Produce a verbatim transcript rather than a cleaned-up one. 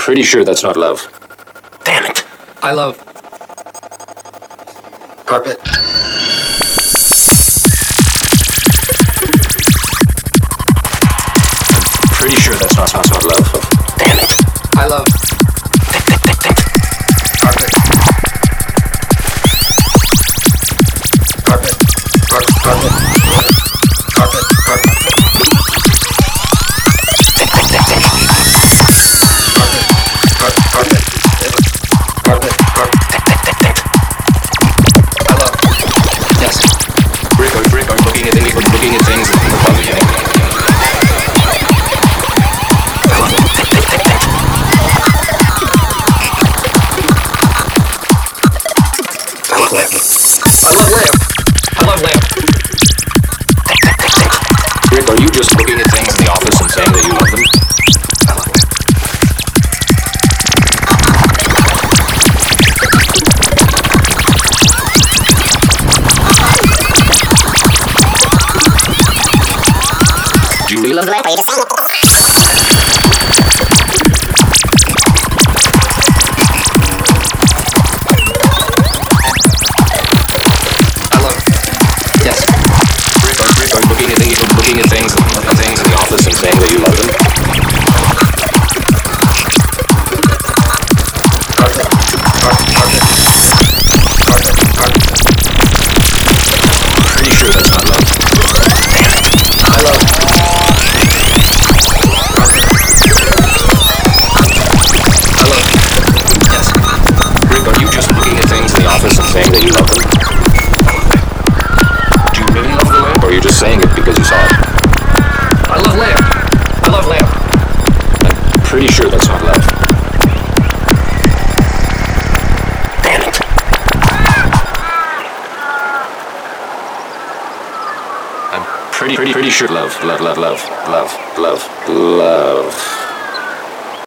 pretty sure that's not love. Damn it. I love carpet. Pretty sure that's not, that's not love. Damn it. I love carpet. Carpet. Carpet. Carpet. Carpet. Carpet. Rick, are you just looking at things in the office and saying that you love them? Julie loves lamp. Are you just saying it? Looking at things, things in the office and saying that you love them? Pretty sure that's not love. I love. I love. Yes. Rick, are you just looking at things in the office and saying that you love them? Do you really love the lamp, or are you just saying it because you saw it? I love lamp. I love lamp. I'm pretty sure that's not love. Damn it. I'm pretty, pretty, pretty sure love, love, love, love, love, love, love.